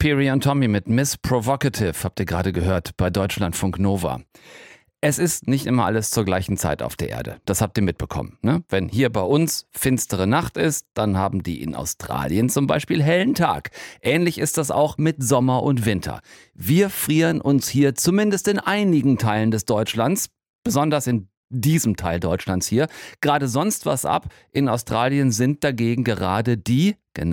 Cherry und Tommy mit Miss Provocative habt ihr gerade gehört bei Deutschlandfunk Nova. Es ist nicht immer alles zur gleichen Zeit auf der Erde. Das habt ihr mitbekommen, ne? Wenn hier bei uns finstere Nacht ist, dann haben die in Australien zum Beispiel hellen Tag. Ähnlich ist das auch mit Sommer und Winter. Wir frieren uns hier zumindest in einigen Teilen des Deutschlands, besonders in diesem Teil Deutschlands hier, gerade sonst was ab. In Australien sind dagegen gerade die,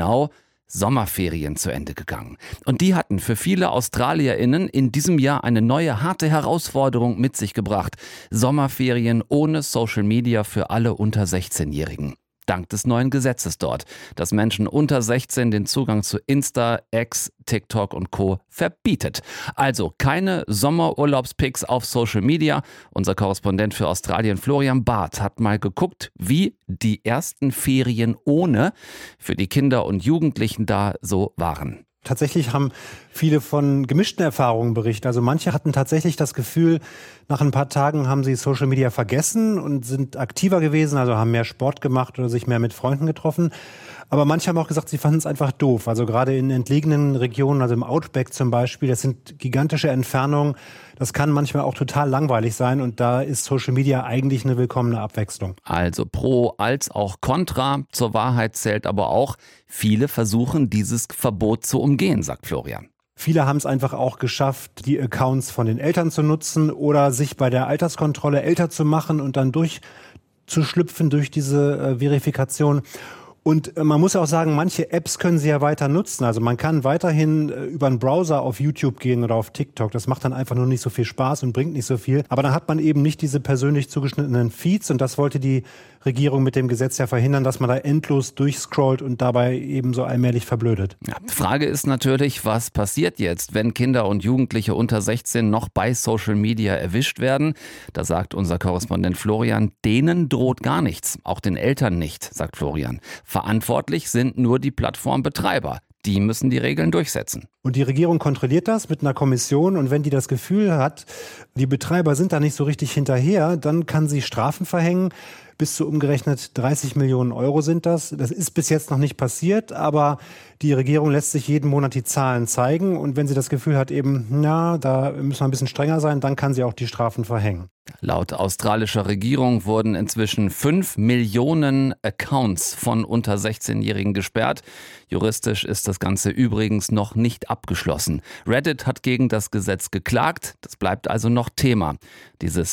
Sommerferien zu Ende gegangen. Und die hatten für viele AustralierInnen in diesem Jahr eine neue, harte Herausforderung mit sich gebracht. Sommerferien ohne Social Media für alle unter 16-Jährigen. Dank des neuen Gesetzes dort, das Menschen unter 16 den Zugang zu Insta, X, TikTok und Co. verbietet. Also keine Sommerurlaubspics auf Social Media. Unser Korrespondent für Australien, Florian Barth, hat mal geguckt, wie die ersten Ferien ohne für die Kinder und Jugendlichen da so waren. Tatsächlich haben viele von gemischten Erfahrungen berichtet. Also manche hatten tatsächlich das Gefühl, nach ein paar Tagen haben sie Social Media vergessen und sind aktiver gewesen, also haben mehr Sport gemacht oder sich mehr mit Freunden getroffen. Aber manche haben auch gesagt, sie fanden es einfach doof. Also gerade in entlegenen Regionen, also im Outback zum Beispiel, das sind gigantische Entfernungen. Das kann manchmal auch total langweilig sein und da ist Social Media eigentlich eine willkommene Abwechslung. Also pro als auch contra. Zur Wahrheit zählt aber auch, viele versuchen dieses Verbot zu umgehen, sagt Florian. Viele haben es einfach auch geschafft, die Accounts von den Eltern zu nutzen oder sich bei der Alterskontrolle älter zu machen und dann durchzuschlüpfen durch diese Verifikation. Und man muss auch sagen, manche Apps können sie ja weiter nutzen. Also man kann weiterhin über einen Browser auf YouTube gehen oder auf TikTok. Das macht dann einfach nur nicht so viel Spaß und bringt nicht so viel. Aber dann hat man eben nicht diese persönlich zugeschnittenen Feeds. Und das wollte die Regierung mit dem Gesetz ja verhindern, dass man da endlos durchscrollt und dabei eben so allmählich verblödet. Ja, die Frage ist natürlich, was passiert jetzt, wenn Kinder und Jugendliche unter 16 noch bei Social Media erwischt werden? Da sagt unser Korrespondent Florian, denen droht gar nichts. Auch den Eltern nicht, sagt Florian. Verantwortlich sind nur die Plattformbetreiber. Die müssen die Regeln durchsetzen. Und die Regierung kontrolliert das mit einer Kommission. Und wenn die das Gefühl hat, die Betreiber sind da nicht so richtig hinterher, dann kann sie Strafen verhängen. Bis zu umgerechnet 30 Millionen Euro sind das. Das ist bis jetzt noch nicht passiert, aber die Regierung lässt sich jeden Monat die Zahlen zeigen. Und wenn sie das Gefühl hat, eben, da müssen wir ein bisschen strenger sein, dann kann sie auch die Strafen verhängen. Laut australischer Regierung wurden inzwischen 5 Millionen Accounts von unter 16-Jährigen gesperrt. Juristisch ist das Ganze übrigens noch nicht abgeschlossen. Reddit hat gegen das Gesetz geklagt. Das bleibt also noch Thema. Dieses